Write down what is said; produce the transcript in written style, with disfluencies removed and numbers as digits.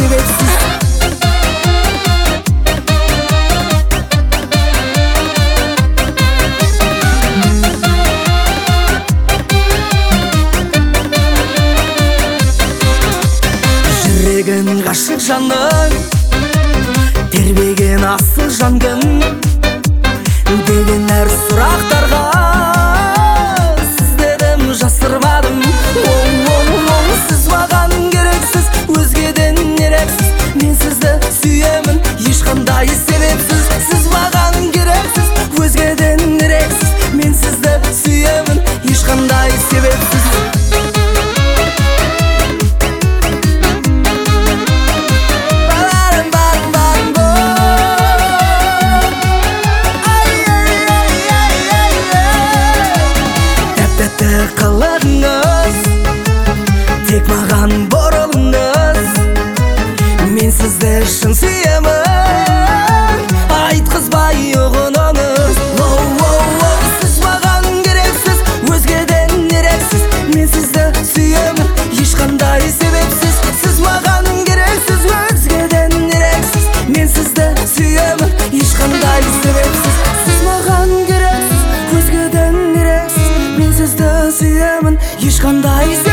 себепsiz. Жүрегін ғашық жанның тербеген асыл жангын деген әр сұрақтарға сіз дедім, жасырмадым. Сіз маған керексіз, өзгеден ерексіз, мен сізді сүйемін ешқандай себепсіз. Сіз маған керексіз, өзгеден ерексіз, мен сізді сүйемін ешқандай себепсіз. Қылығыңыз тек маған бұрылыңыз, мен сізді шын сүйемін, айтқызбай ұғыныңыз. Сіз маған керексіз, өзгеден ерексіз, мен сізді сүйемін ешқандай себепсіз. Сіз маған керексіз, өзгеден ерексіз, мен сізді сүйемін ешқандай себепсіз. Сіз маған керексіз, өзгеден ерексіз, мен сізді сүйемін ешқандай себепсіз.